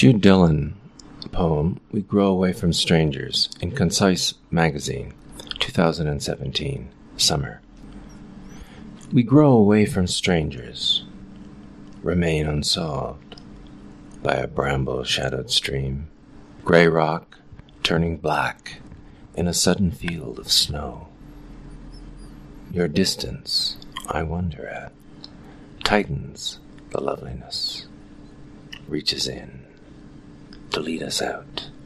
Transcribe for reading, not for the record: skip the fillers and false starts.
Jude Dillon poem, We Grow Away from Strangers, in Concise Magazine, 2017, summer. We grow away from strangers, remain unsolved by a bramble-shadowed stream, gray rock turning black in a sudden field of snow. Your distance, I wonder at, tightens the loveliness, reaches in to lead us out.